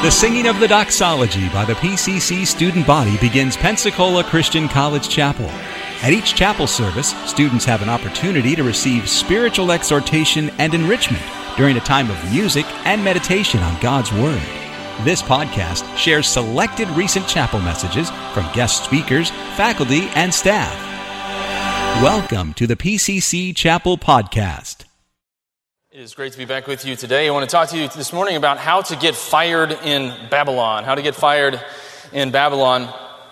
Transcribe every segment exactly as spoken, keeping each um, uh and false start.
The singing of the doxology by the P C C student body begins Pensacola Christian College Chapel. At each chapel service, students have an opportunity to receive spiritual exhortation and enrichment during a time of music and meditation on God's Word. This podcast shares selected recent chapel messages from guest speakers, faculty, and staff. Welcome to the P C C Chapel Podcast. It is great to be back with you today. I want to talk to you this morning about how to get fired in Babylon. How to get fired in Babylon.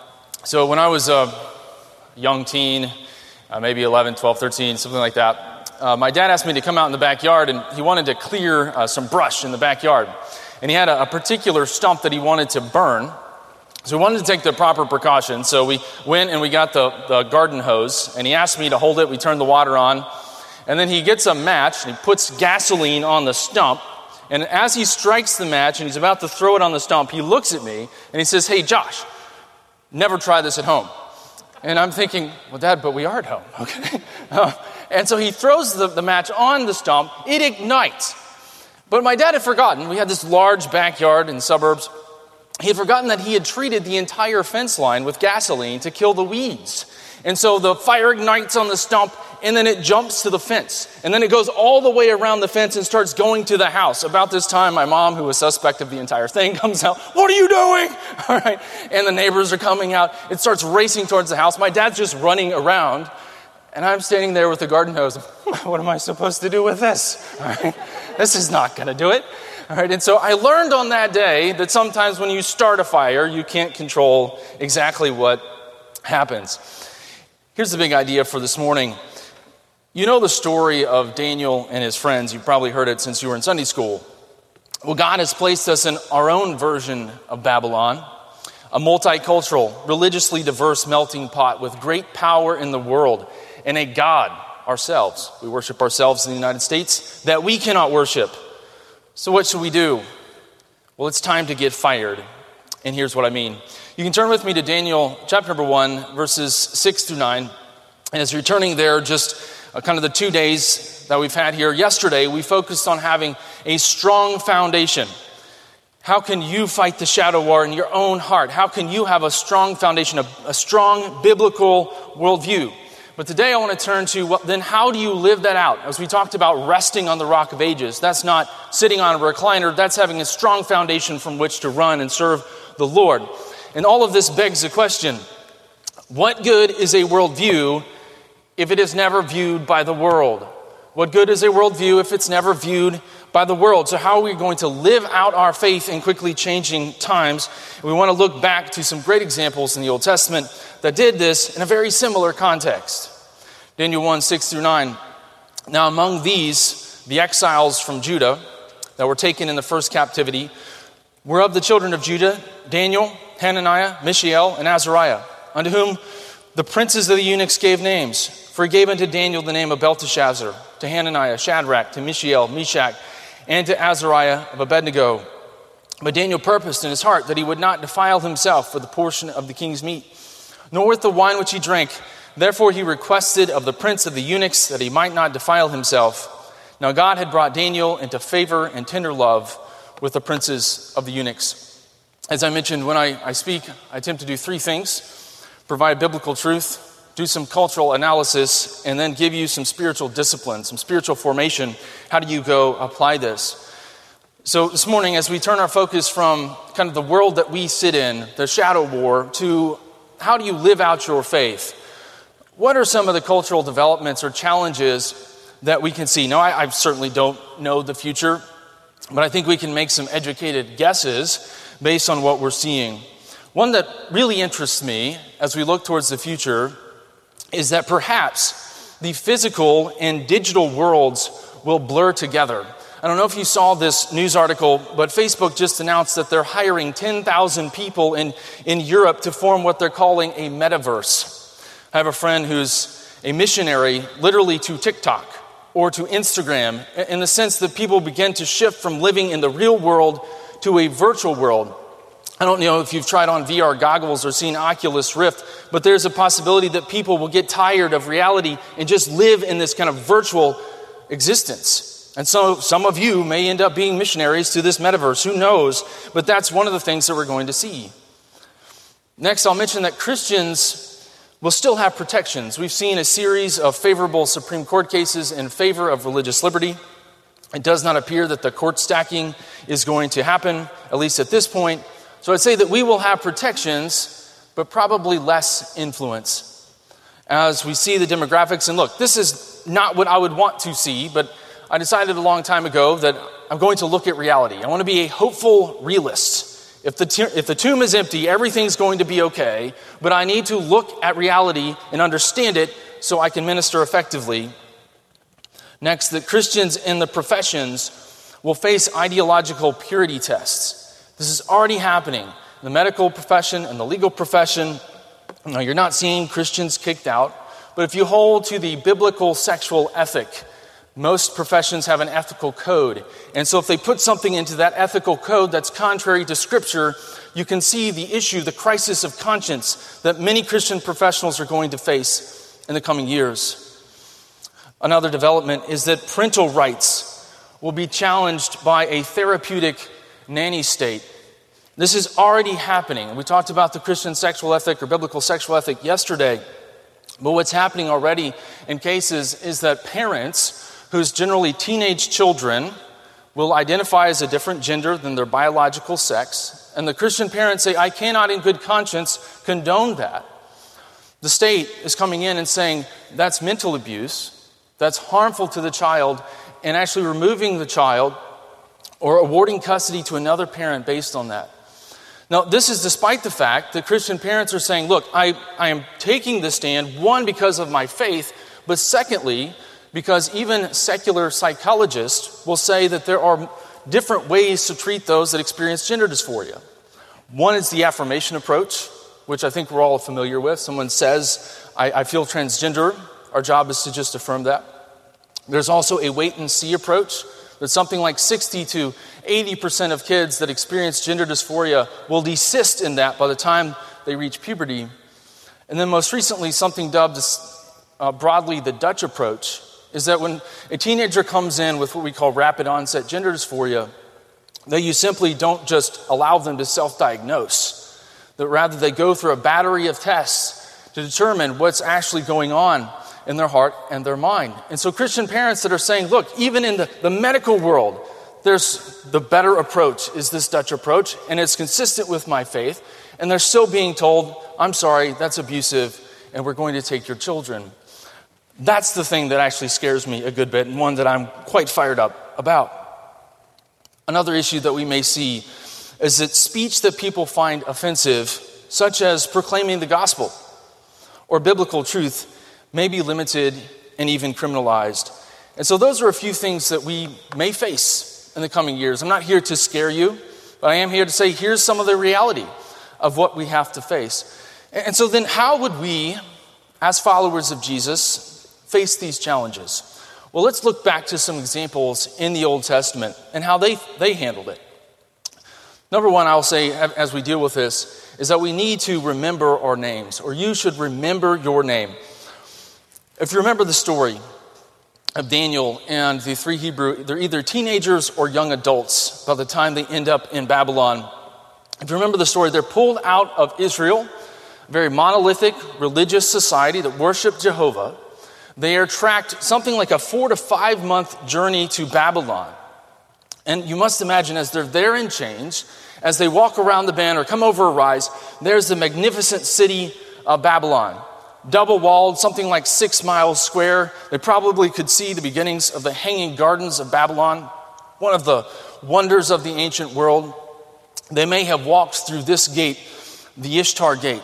So when I was a young teen, uh, maybe eleven, twelve, thirteen, something like that, uh, my dad asked me to come out in the backyard, and he wanted to clear uh, some brush in the backyard. And he had a, a particular stump that he wanted to burn. So we wanted to take the proper precautions. So we went and we got the, the garden hose, and he asked me to hold it. We turned the water on. And then he gets a match, and he puts gasoline on the stump. And as he strikes the match, and he's about to throw it on the stump, he looks at me, and he says, "Hey, Josh, never try this at home." And I'm thinking, well, Dad, but we are at home, okay? uh, and so he throws the, the match on the stump. It ignites. But my dad had forgotten. We had this large backyard in the suburbs. He had forgotten that he had treated the entire fence line with gasoline to kill the weeds. And so the fire ignites on the stump, and then it jumps to the fence. And then it goes all the way around the fence and starts going to the house. About this time, my mom, who was suspect of the entire thing, comes out. "What are you doing?" All right. And the neighbors are coming out. It starts racing towards the house. My dad's just running around. And I'm standing there with the garden hose. What am I supposed to do with this? All right. This is not going to do it. All right. And so I learned on that day that sometimes when you start a fire, you can't control exactly what happens. Here's the big idea for this morning. You know the story of Daniel and his friends. You've probably heard it since you were in Sunday school. Well, God has placed us in our own version of Babylon, a multicultural, religiously diverse melting pot with great power in the world, and a God ourselves. We worship ourselves in the United States that we cannot worship. So what should we do? Well, it's time to get fired. And here's what I mean. You can turn with me to Daniel chapter number one, verses six through nine. And as you're turning there, just uh, kind of the two days that we've had here. Yesterday, we focused on having a strong foundation. How can you fight the shadow war in your own heart? How can you have a strong foundation, a, a strong biblical worldview? But today I want to turn to, well, then how do you live that out? As we talked about resting on the rock of ages, that's not sitting on a recliner, that's having a strong foundation from which to run and serve the Lord. And all of this begs the question, what good is a worldview if it is never viewed by the world? What good is a worldview if it's never viewed by the world? So how are we going to live out our faith in quickly changing times? We want to look back to some great examples in the Old Testament that did this in a very similar context. Daniel one, six through nine. Now among these, the exiles from Judah that were taken in the first captivity were of the children of Judah, Daniel, Hananiah, Mishael, and Azariah, unto whom the princes of the eunuchs gave names. For he gave unto Daniel the name of Belteshazzar, to Hananiah, Shadrach, to Mishael, Meshach, and to Azariah of Abednego. But Daniel purposed in his heart that he would not defile himself with the portion of the king's meat, nor with the wine which he drank. Therefore he requested of the prince of the eunuchs that he might not defile himself. Now God had brought Daniel into favor and tender love with the princes of the eunuchs. As I mentioned, when I, I speak, I attempt to do three things: provide biblical truth, do some cultural analysis, and then give you some spiritual discipline, some spiritual formation. How do you go apply this? So this morning, as we turn our focus from kind of the world that we sit in, the shadow war, to how do you live out your faith? What are some of the cultural developments or challenges that we can see? Now, I, I certainly don't know the future, but I think we can make some educated guesses based on what we're seeing. One that really interests me as we look towards the future is that perhaps the physical and digital worlds will blur together. I don't know if you saw this news article, but Facebook just announced that they're hiring ten thousand people in, in Europe to form what they're calling a metaverse. I have a friend who's a missionary literally to TikTok or to Instagram, in the sense that people begin to shift from living in the real world to a virtual world. I don't know if you've tried on V R goggles or seen Oculus Rift, but there's a possibility that people will get tired of reality and just live in this kind of virtual existence. And so some of you may end up being missionaries to this metaverse. Who knows? But that's one of the things that we're going to see. Next, I'll mention that Christians will still have protections. We've seen a series of favorable Supreme Court cases in favor of religious liberty. It does not appear that the court stacking is going to happen, at least at this point. So I'd say that we will have protections, but probably less influence. As we see the demographics, and look, this is not what I would want to see, but I decided a long time ago that I'm going to look at reality. I want to be a hopeful realist. If the, t- if the tomb is empty, everything's going to be okay, but I need to look at reality and understand it so I can minister effectively. Next, that Christians in the professions will face ideological purity tests. This is already happening. The medical profession and the legal profession, now you're not seeing Christians kicked out, but if you hold to the biblical sexual ethic, most professions have an ethical code. And so if they put something into that ethical code that's contrary to Scripture, you can see the issue, the crisis of conscience that many Christian professionals are going to face in the coming years. Another development is that parental rights will be challenged by a therapeutic nanny state. This is already happening. We talked about the Christian sexual ethic or biblical sexual ethic yesterday. But what's happening already in cases is that parents whose generally teenage children will identify as a different gender than their biological sex. And the Christian parents say, I cannot in good conscience condone that. The state is coming in and saying, that's mental abuse, that's harmful to the child, and actually removing the child or awarding custody to another parent based on that. Now, this is despite the fact that Christian parents are saying, look, I, I am taking this stand, one, because of my faith, but secondly, because even secular psychologists will say that there are different ways to treat those that experience gender dysphoria. One is the affirmation approach, which I think we're all familiar with. Someone says, I, I feel transgender. Our job is to just affirm that. There's also a wait and see approach. That something like sixty to eighty percent of kids that experience gender dysphoria will desist in that by the time they reach puberty. And then most recently, something dubbed uh, broadly the Dutch approach, is that when a teenager comes in with what we call rapid onset gender dysphoria, that you simply don't just allow them to self-diagnose, that rather they go through a battery of tests to determine what's actually going on in their heart and their mind. And so Christian parents that are saying, look, even in the, the medical world, there's the better approach is this Dutch approach, and it's consistent with my faith, and they're still being told, I'm sorry, that's abusive, and we're going to take your children. That's the thing that actually scares me a good bit, and one that I'm quite fired up about. Another issue that we may see is that speech that people find offensive, such as proclaiming the gospel or biblical truth, may be limited and even criminalized. And so those are a few things that we may face in the coming years. I'm not here to scare you, but I am here to say here's some of the reality of what we have to face. And so then how would we, as followers of Jesus, face these challenges? Well, let's look back to some examples in the Old Testament and how they, they handled it. Number one, I'll say as we deal with this, is that we need to remember our names, or you should remember your name. If you remember the story of Daniel and the three Hebrew, they're either teenagers or young adults by the time they end up in Babylon. If you remember the story, they're pulled out of Israel, a very monolithic religious society that worshiped Jehovah. They are tracked something like a four to five month journey to Babylon. And you must imagine as they're there in chains, as they walk around the bend or come over a rise, there's the magnificent city of Babylon. Double-walled, something like six miles square. They probably could see the beginnings of the Hanging Gardens of Babylon, one of the wonders of the ancient world. They may have walked through this gate, the Ishtar Gate.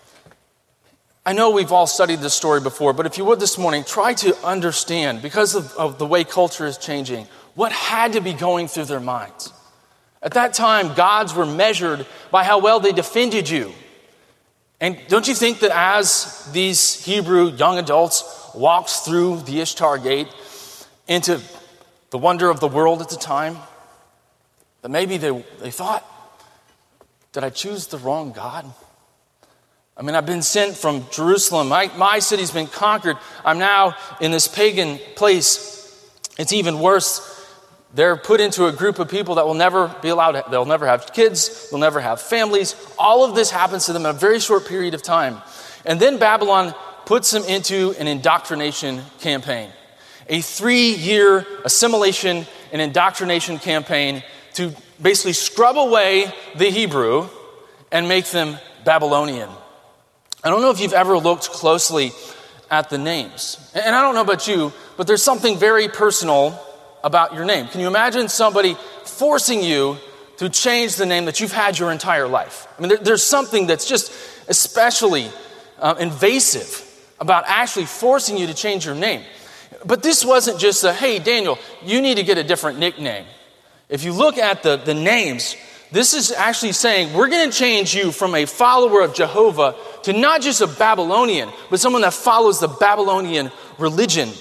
I know we've all studied this story before, but if you would this morning, try to understand, because of, of the way culture is changing, what had to be going through their minds. At that time, gods were measured by how well they defended you. And don't you think that as these Hebrew young adults walked through the Ishtar Gate into the wonder of the world at the time, that maybe they, they thought, did I choose the wrong God? I mean, I've been sent from Jerusalem. My, my city's been conquered. I'm now in this pagan place. It's even worse. They're put into a group of people that will never be allowed to, they'll never have kids, they'll never have families. All of this happens to them in a very short period of time. And then Babylon puts them into an indoctrination campaign. A three-year assimilation and indoctrination campaign to basically scrub away the Hebrew and make them Babylonian. I don't know if you've ever looked closely at the names. And I don't know about you, but there's something very personal about your name. Can you imagine somebody forcing you to change the name that you've had your entire life? I mean, there, there's something that's just especially uh, invasive about actually forcing you to change your name. But this wasn't just a, hey, Daniel, you need to get a different nickname. If you look at the, the names, this is actually saying we're going to change you from a follower of Jehovah to not just a Babylonian, but someone that follows the Babylonian religion.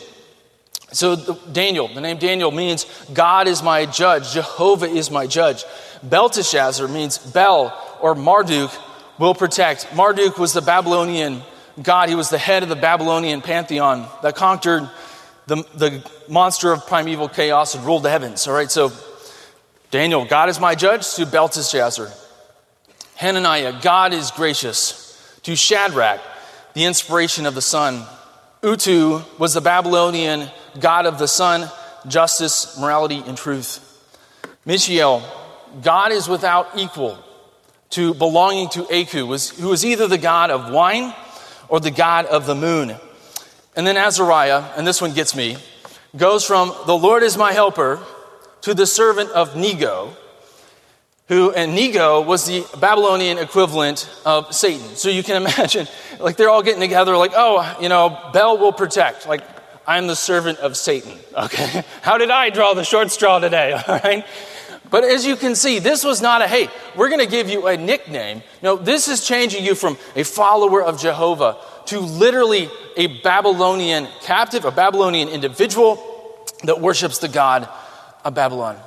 So the, Daniel, the name Daniel means God is my judge, Jehovah is my judge. Belteshazzar means Bel or Marduk will protect. Marduk was the Babylonian god. He was the head of the Babylonian pantheon that conquered the, the monster of primeval chaos and ruled the heavens. All right, so Daniel, God is my judge, to Belteshazzar. Hananiah, God is gracious, to Shadrach, the inspiration of the sun. Utu was the Babylonian god of the sun, justice, morality, and truth. Mishael, God is without equal, to belonging to Aku, who was either the god of wine or the god of the moon. And then Azariah, and this one gets me, goes from the Lord is my helper to the servant of Nego, who, and Nego was the Babylonian equivalent of Satan. So you can imagine, like they're all getting together like, oh, you know, Bel will protect. Like, I'm the servant of Satan. Okay, how did I draw the short straw today? All right. But as you can see, this was not a, hey, we're going to give you a nickname. No, this is changing you from a follower of Jehovah to literally a Babylonian captive, a Babylonian individual that worships the god of Babylon.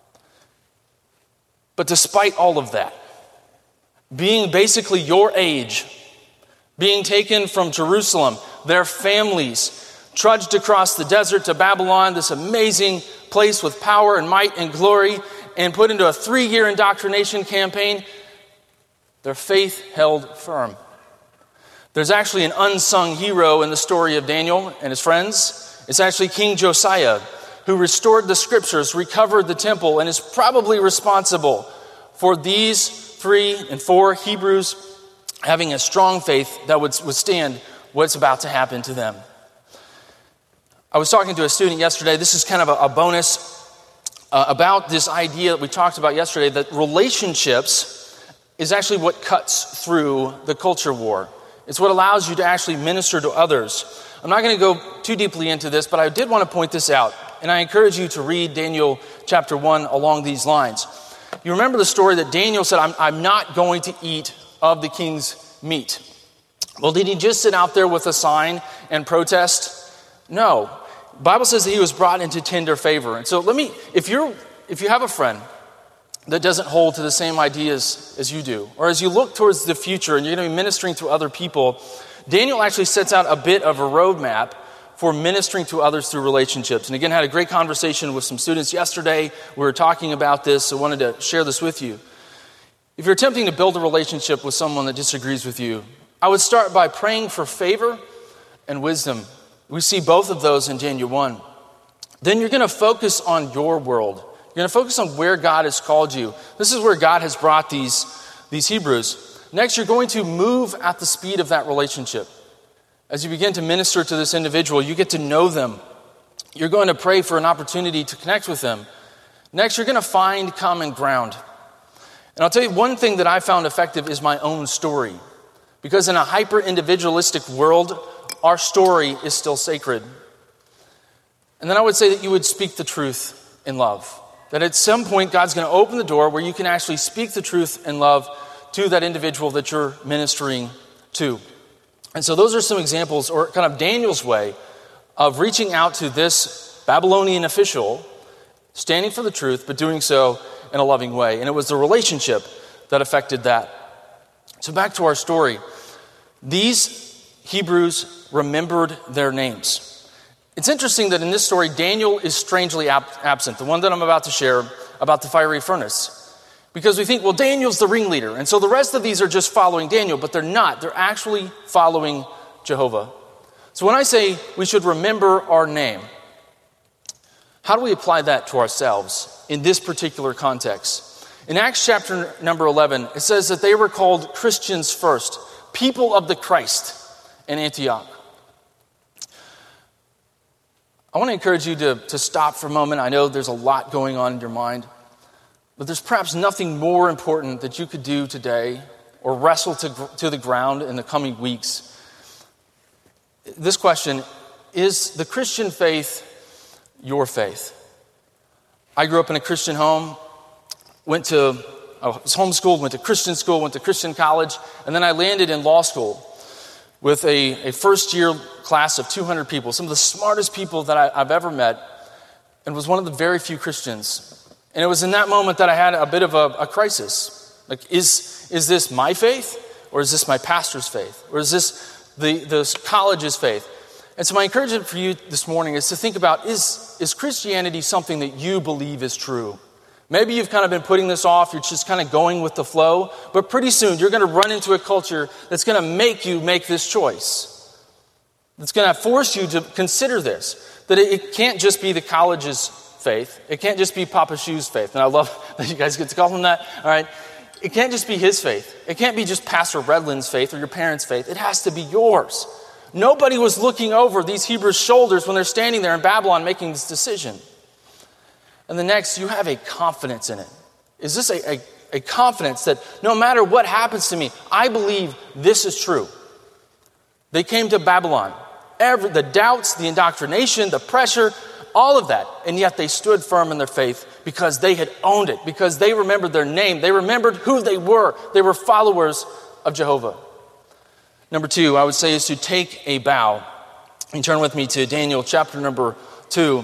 But despite all of that, being basically your age, being taken from Jerusalem, their families trudged across the desert to Babylon, this amazing place with power and might and glory, and put into a three-year indoctrination campaign, their faith held firm. There's actually an unsung hero in the story of Daniel and his friends. It's actually King Josiah, who restored the scriptures, recovered the temple, and is probably responsible for these three and four Hebrews having a strong faith that would withstand what's about to happen to them. I was talking to a student yesterday. This is kind of a, a bonus uh, about this idea that we talked about yesterday, that relationships is actually what cuts through the culture war. It's what allows you to actually minister to others. I'm not going to go too deeply into this, but I did want to point this out. And I encourage you to read Daniel chapter one along these lines. You remember the story that Daniel said, I'm, I'm not going to eat of the king's meat. Well, did he just sit out there with a sign and protest? No. The Bible says that he was brought into tender favor. And so let me, if you're, if you have a friend that doesn't hold to the same ideas as you do, or as you look towards the future and you're going to be ministering to other people, Daniel actually sets out a bit of a roadmap for ministering to others through relationships. And again, I had a great conversation with some students yesterday. We were talking about this, so I wanted to share this with you. If you're attempting to build a relationship with someone that disagrees with you, I would start by praying for favor and wisdom. We see both of those in Daniel one. Then you're going to focus on your world. You're going to focus on where God has called you. This is where God has brought these, these Hebrews. Next, you're going to move at the speed of that relationship. As you begin to minister to this individual, you get to know them. You're going to pray for an opportunity to connect with them. Next, you're going to find common ground. And I'll tell you one thing that I found effective is my own story. Because in a hyper-individualistic world, our story is still sacred. And then I would say that you would speak the truth in love. That at some point, God's going to open the door where you can actually speak the truth in love to that individual that you're ministering to. And so those are some examples, or kind of Daniel's way of reaching out to this Babylonian official, standing for the truth, but doing so in a loving way. And it was the relationship that affected that. So back to our story. These Hebrews remembered their names. It's interesting that in this story, Daniel is strangely ab- absent, the one that I'm about to share about the fiery furnace. Because we think, well, Daniel's the ringleader, and so the rest of these are just following Daniel, but they're not. They're actually following Jehovah. So when I say we should remember our name, how do we apply that to ourselves in this particular context? In Acts chapter number eleven, it says that they were called Christians first, people of the Christ in Antioch. I want to encourage you to, to stop for a moment. I know there's a lot going on in your mind, but there's perhaps nothing more important that you could do today or wrestle to, to the ground in the coming weeks. This question, is the Christian faith your faith? I grew up in a Christian home, went to, I was homeschooled, went to Christian school, went to Christian college, and then I landed in law school with a, a first-year class of two hundred people, some of the smartest people that I, I've ever met, and was one of the very few Christians. And it was in that moment that I had a bit of a, a crisis. Like, is, is this my faith, or is this my pastor's faith, or is this the, the college's faith? And so my encouragement for you this morning is to think about, is, is Christianity something that you believe is true? Maybe you've kind of been putting this off, you're just kind of going with the flow, but pretty soon you're going to run into a culture that's going to make you make this choice. It's going to force you to consider this, that it, it can't just be the college's faith. It can't just be Papa Shu's faith. And I love that you guys get to call him that. All right. It can't just be his faith. It can't be just Pastor Redland's faith or your parents' faith. It has to be yours. Nobody was looking over these Hebrews' shoulders when they're standing there in Babylon making this decision. And the next, you have a confidence in it. Is this a, a, a confidence that no matter what happens to me, I believe this is true? They came to Babylon. Every, the doubts, the indoctrination, the pressure, all of that. And yet they stood firm in their faith because they had owned it, because they remembered their name. They remembered who they were. They were followers of Jehovah. Number two, I would say, is to take a bow. You turn with me to Daniel chapter number two.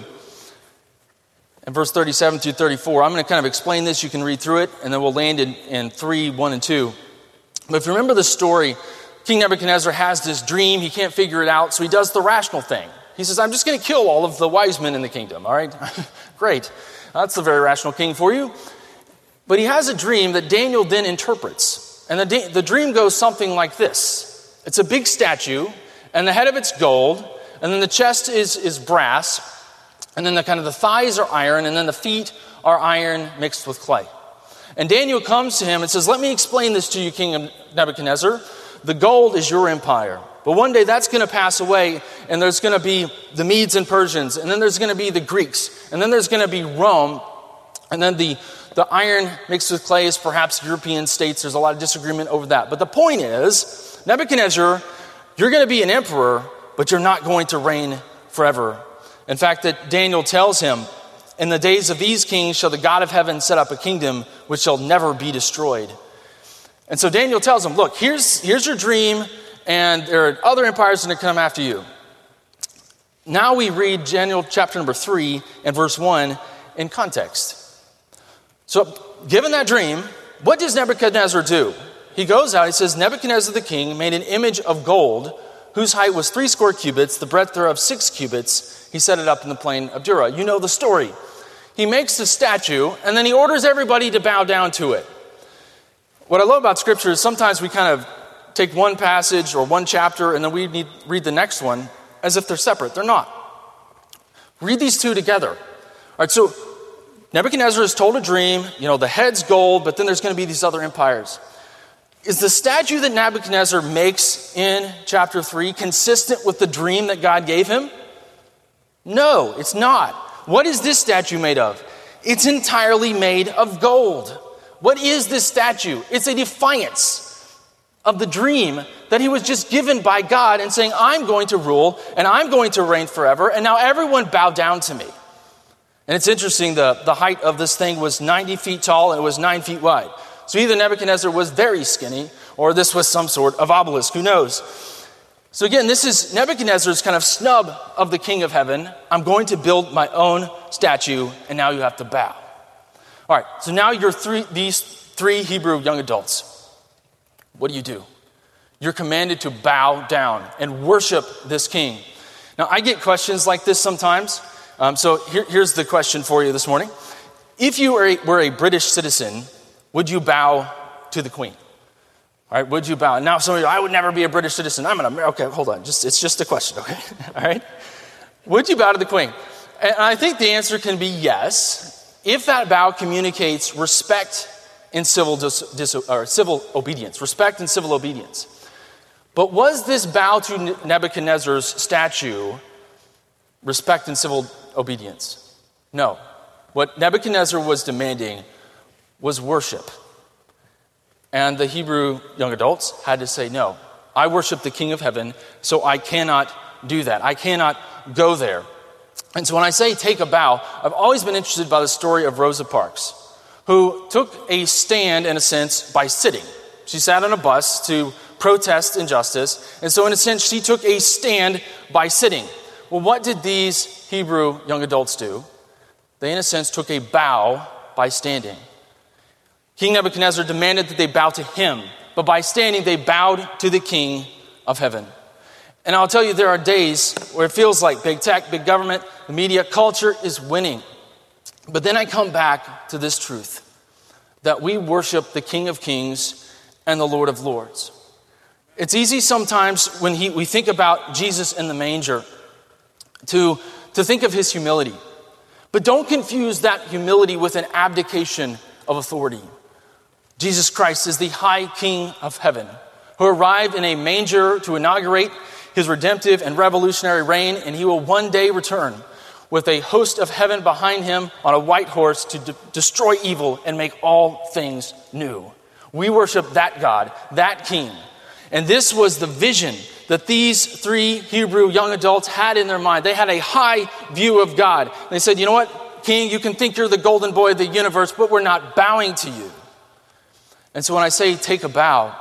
And verse thirty-seven through thirty-four, I'm going to kind of explain this. You can read through it, and then we'll land in, in three, one, and two. But if you remember the story, King Nebuchadnezzar has this dream. He can't figure it out, so he does the rational thing. He says, I'm just going to kill all of the wise men in the kingdom, all right? Great. That's the very rational king for you. But he has a dream that Daniel then interprets. And the, the dream goes something like this. It's a big statue, and the head of it's gold, and then the chest is, is brass, and then the kind of the thighs are iron, and then the feet are iron mixed with clay. And Daniel comes to him and says, let me explain this to you, King Nebuchadnezzar. The gold is your empire. But one day that's going to pass away, and there's going to be the Medes and Persians, and then there's going to be the Greeks, and then there's going to be Rome, and then the, the iron mixed with clay is perhaps European states. There's a lot of disagreement over that. But the point is, Nebuchadnezzar, you're going to be an emperor, but you're not going to reign forever. In fact, that Daniel tells him, in the days of these kings shall the God of heaven set up a kingdom which shall never be destroyed. And so Daniel tells him, look, here's, here's your dream, and there are other empires that are going to come after you. Now we read Daniel chapter number three and verse one in context. So given that dream, what does Nebuchadnezzar do? He goes out, he says, Nebuchadnezzar the king made an image of gold whose height was three score cubits, the breadth thereof six cubits. He set it up in the plain of Dura. You know the story. He makes the statue, and then he orders everybody to bow down to it. What I love about Scripture is sometimes we kind of take one passage or one chapter, and then we need read the next one as if they're separate. They're not. Read these two together. All right, so Nebuchadnezzar is told a dream. You know, the head's gold, but then there's going to be these other empires. Is the statue that Nebuchadnezzar makes in chapter three consistent with the dream that God gave him? No, it's not. What is this statue made of? It's entirely made of gold. What is this statue? It's a defiance of the dream that he was just given by God and saying, I'm going to rule and I'm going to reign forever, and now everyone bow down to me. And it's interesting, the, the height of this thing was ninety feet tall and it was nine feet wide. So either Nebuchadnezzar was very skinny or this was some sort of obelisk, who knows? So again, this is Nebuchadnezzar's kind of snub of the king of heaven. I'm going to build my own statue, and now you have to bow. All right, so now you're three, these three Hebrew young adults. What do you do? You're commanded to bow down and worship this king. Now, I get questions like this sometimes. Um, so here, here's the question for you this morning. If you were a, were a British citizen, would you bow to the Queen? All right, would you bow? Now, some of you, I would never be a British citizen. I'm an American. Okay, hold on. Just It's just a question, okay? All right? Would you bow to the Queen? And I think the answer can be yes, if that bow communicates respect and civil, dis, dis, or civil obedience. Respect and civil obedience. But was this bow to Nebuchadnezzar's statue respect and civil obedience? No. What Nebuchadnezzar was demanding was worship. And the Hebrew young adults had to say, no, I worship the King of Heaven, so I cannot do that. I cannot go there. And so when I say take a bow, I've always been interested by the story of Rosa Parks, who took a stand, in a sense, by sitting. She sat on a bus to protest injustice, and so in a sense, she took a stand by sitting. Well, what did these Hebrew young adults do? They, in a sense, took a bow by standing. King Nebuchadnezzar demanded that they bow to him, but by standing, they bowed to the King of Heaven. And I'll tell you, there are days where it feels like big tech, big government, the media culture is winning. But then I come back to this truth, that we worship the King of Kings and the Lord of Lords. It's easy sometimes when he, we think about Jesus in the manger to, to think of his humility. But don't confuse that humility with an abdication of authority. Jesus Christ is the high King of heaven who arrived in a manger to inaugurate his redemptive and revolutionary reign, and he will one day return with a host of heaven behind him on a white horse to de- destroy evil and make all things new. We worship that God, that King. And this was the vision that these three Hebrew young adults had in their mind. They had a high view of God. They said, you know what, King, you can think you're the golden boy of the universe, but we're not bowing to you. And so when I say take a bow,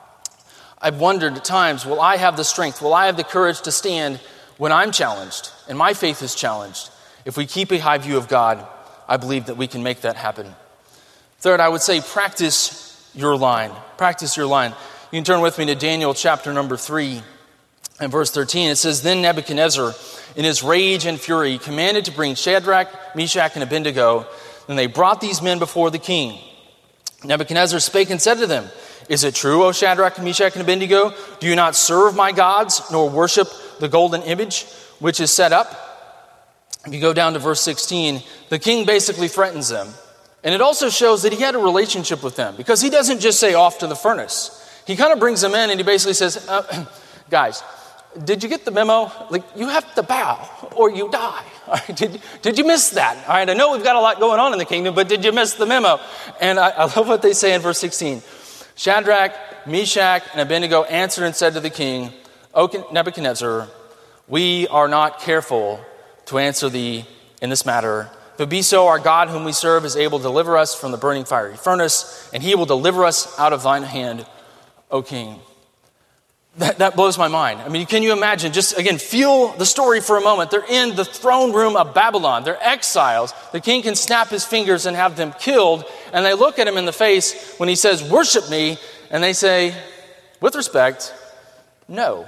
I've wondered at times, will I have the strength, will I have the courage to stand when I'm challenged and my faith is challenged? If we keep a high view of God, I believe that we can make that happen. Third, I would say practice your line. Practice your line. You can turn with me to Daniel chapter number three and verse thirteen. It says, Then Nebuchadnezzar, in his rage and fury, commanded to bring Shadrach, Meshach, and Abednego. Then they brought these men before the king. Nebuchadnezzar spake and said to them, Is it true, O Shadrach, Meshach, and Abednego? Do you not serve my gods, nor worship the golden image which is set up? If you go down to verse sixteen, the king basically threatens them. And it also shows that he had a relationship with them, because he doesn't just say off to the furnace. He kind of brings them in and he basically says, uh, guys, did you get the memo? Like, you have to bow or you die. All right, did, did you miss that? All right, I know we've got a lot going on in the kingdom, but did you miss the memo? And I, I love what they say in verse sixteen. Shadrach, Meshach, and Abednego answered and said to the king, O Nebuchadnezzar, we are not careful to answer thee in this matter. If it be so, our God whom we serve is able to deliver us from the burning fiery furnace, and he will deliver us out of thine hand, O king. That, that blows my mind. I mean, can you imagine? Just, again, feel the story for a moment. They're in the throne room of Babylon. They're exiles. The king can snap his fingers and have them killed. And they look at him in the face when he says, worship me. And they say, with respect, no.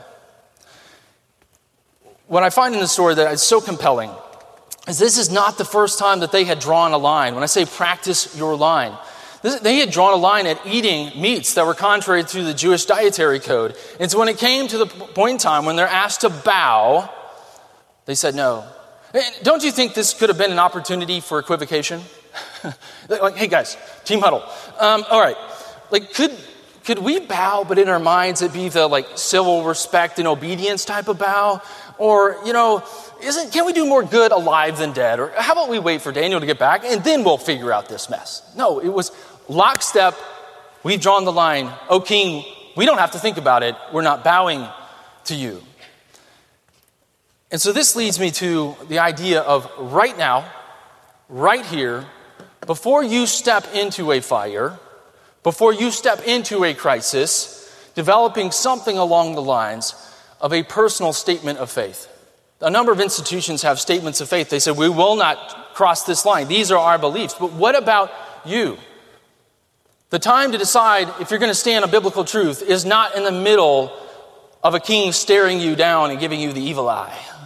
What I find in the story that is so compelling is this is not the first time that they had drawn a line. When I say practice your line, this, they had drawn a line at eating meats that were contrary to the Jewish dietary code. And so when it came to the point in time when they're asked to bow, they said no. Don't you think this could have been an opportunity for equivocation? Like, hey guys, team huddle. Um, all right, like could could we bow, but in our minds it be the like civil respect and obedience type of bow? Or, you know, isn't can we do more good alive than dead? Or how about we wait for Daniel to get back and then we'll figure out this mess? No, it was lockstep. We've drawn the line. O king, we don't have to think about it. We're not bowing to you. And so this leads me to the idea of right now, right here, before you step into a fire, before you step into a crisis, developing something along the lines of a personal statement of faith. A number of institutions have statements of faith. They say, we will not cross this line. These are our beliefs. But what about you? The time to decide if you're going to stand on biblical truth is not in the middle of a king staring you down and giving you the evil eye.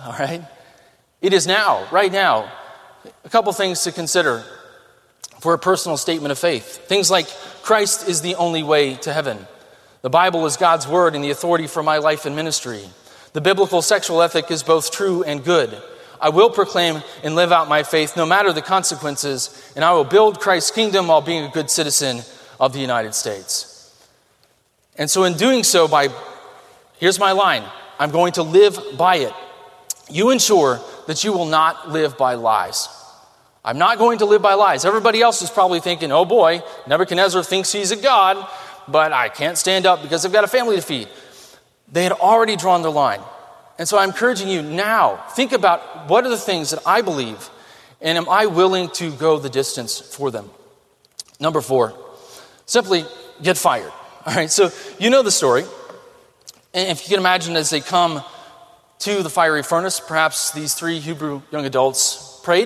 all right? It is now, right now. A couple things to consider for a personal statement of faith. Things like Christ is the only way to heaven. The Bible is God's word and the authority for my life and ministry. The biblical sexual ethic is both true and good. I will proclaim and live out my faith no matter the consequences, and I will build Christ's kingdom while being a good citizen of the United States. And so in doing so, by, here's my line, I'm going to live by it. You ensure that you will not live by lies. I'm not going to live by lies. Everybody else is probably thinking, oh boy, Nebuchadnezzar thinks he's a god, but I can't stand up because I've got a family to feed. They had already drawn their line. And so I'm encouraging you now, think about what are the things that I believe, and am I willing to go the distance for them? Number four, simply get fired. All right, so you know the story. And if you can imagine as they come to the fiery furnace, perhaps these three Hebrew young adults prayed,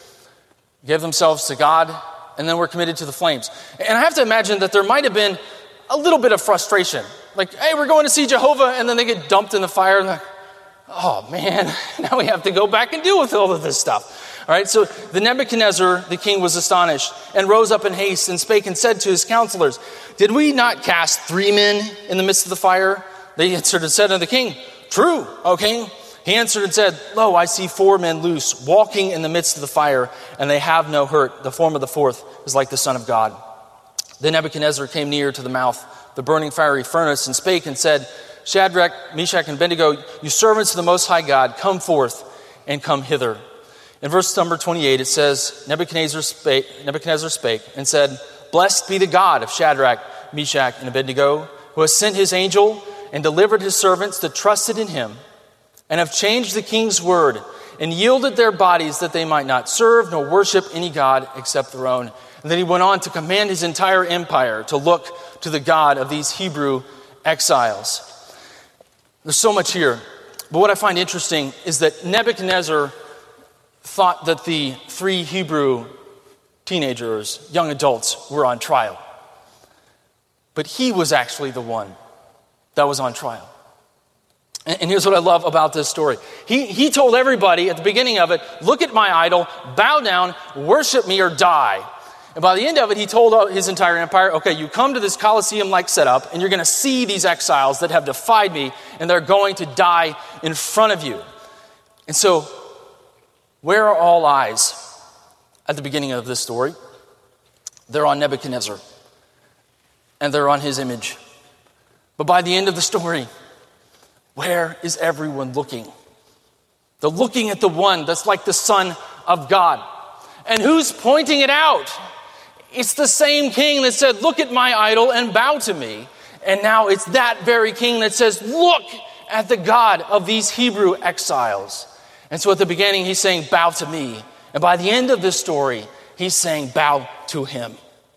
gave themselves to God, and then were committed to the flames. And I have to imagine that there might have been a little bit of frustration. Like, hey, we're going to see Jehovah, and then they get dumped in the fire, and like, oh man, now we have to go back and deal with all of this stuff. All right, so the Nebuchadnezzar, the king, was astonished and rose up in haste and spake and said to his counselors, did we not cast three men in the midst of the fire? They answered and said unto the king, true, O king. He answered and said, lo, I see four men loose, walking in the midst of the fire, and they have no hurt. The form of the fourth is like the Son of God. Then Nebuchadnezzar came near to the mouth, the burning fiery furnace, and spake and said, Shadrach, Meshach, and Abednego, you servants of the Most High God, come forth and come hither. In verse number twenty-eight, it says, Nebuchadnezzar spake, Nebuchadnezzar spake and said, blessed be the God of Shadrach, Meshach, and Abednego, who has sent his angel and delivered his servants that trusted in him, and have changed the king's word, and yielded their bodies that they might not serve nor worship any god except their own. And then he went on to command his entire empire to look to the God of these Hebrew exiles. There's so much here. But what I find interesting is that Nebuchadnezzar thought that the three Hebrew teenagers, young adults, were on trial. But he was actually the one that was on trial. And here's what I love about this story. He, he told everybody at the beginning of it, look at my idol, bow down, worship me or die. And by the end of it, he told his entire empire, okay, you come to this Colosseum-like setup, and you're going to see these exiles that have defied me, and they're going to die in front of you. And so, where are all eyes at the beginning of this story? They're on Nebuchadnezzar, and they're on his image. But by the end of the story, where is everyone looking? They're looking at the one that's like the Son of God. And who's pointing it out? It's the same king that said, look at my idol and bow to me. And now it's that very king that says, look at the God of these Hebrew exiles. And so at the beginning, he's saying, bow to me. And by the end of this story, he's saying, bow to him.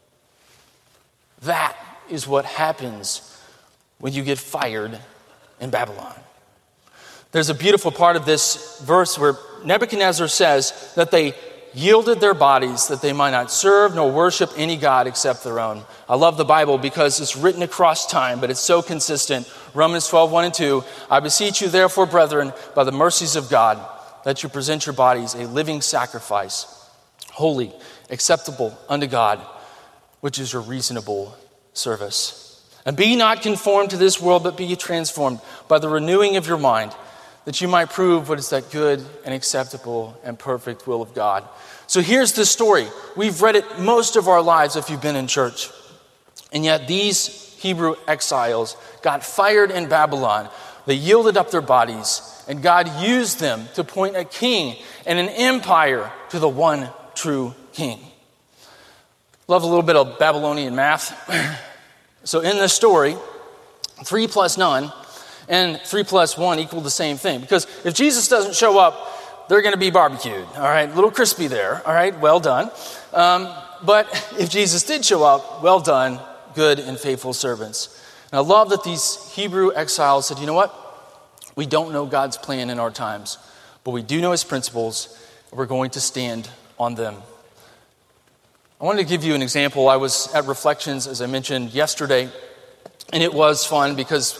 That is what happens when you get fired in Babylon. There's a beautiful part of this verse where Nebuchadnezzar says that they yielded their bodies that they might not serve nor worship any god except their own. I love the Bible because it's written across time, but it's so consistent. Romans twelve, one and two, I beseech you therefore, brethren, by the mercies of God, that you present your bodies a living sacrifice, holy, acceptable unto God, which is your reasonable service. And be not conformed to this world, but be ye transformed by the renewing of your mind, that you might prove what is that good and acceptable and perfect will of God. So here's the story. We've read it most of our lives if you've been in church. And yet these Hebrew exiles got fired in Babylon. They yielded up their bodies, and God used them to point a king and an empire to the one true king. Love a little bit of Babylonian math. So in this story, three plus none and three plus one equal the same thing. Because if Jesus doesn't show up, they're going to be barbecued. All right, a little crispy there. All right, well done. Um, but if Jesus did show up, well done, good and faithful servants. And I love that these Hebrew exiles said, you know what? We don't know God's plan in our times, but we do know his principles, and we're going to stand on them. I wanted to give you an example. I was at Reflections, as I mentioned yesterday, and it was fun because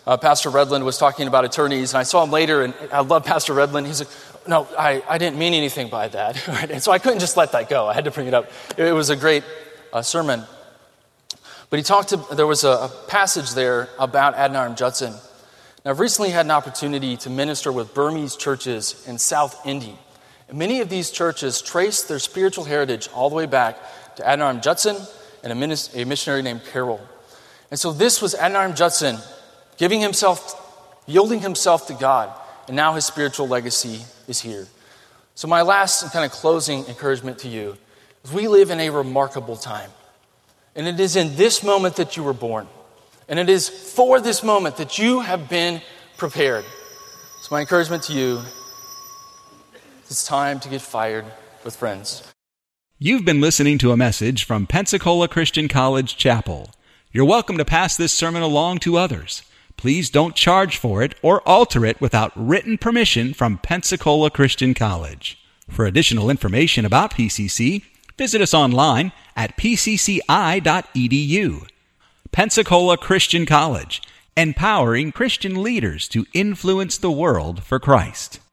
uh, Pastor Redland was talking about attorneys, and I saw him later, and I love Pastor Redland. He's like, no, I, I didn't mean anything by that. And so I couldn't just let that go. I had to bring it up. It was a great uh, sermon. But he talked to, there was a, a passage there about Adoniram Judson. Now, I've recently had an opportunity to minister with Burmese churches in South India. And many of these churches trace their spiritual heritage all the way back to Adoniram Judson and a, minis- a missionary named Carol. And so this was Adoniram Judson giving himself, yielding himself to God, and now his spiritual legacy is here. So my last and kind of closing encouragement to you is we live in a remarkable time. And it is in this moment that you were born. And it is for this moment that you have been prepared. So my encouragement to you, it's time to get fired with friends. You've been listening to a message from Pensacola Christian College Chapel. You're welcome to pass this sermon along to others. Please don't charge for it or alter it without written permission from Pensacola Christian College. For additional information about P C C, visit us online at p c c i dot e d u. Pensacola Christian College, empowering Christian leaders to influence the world for Christ.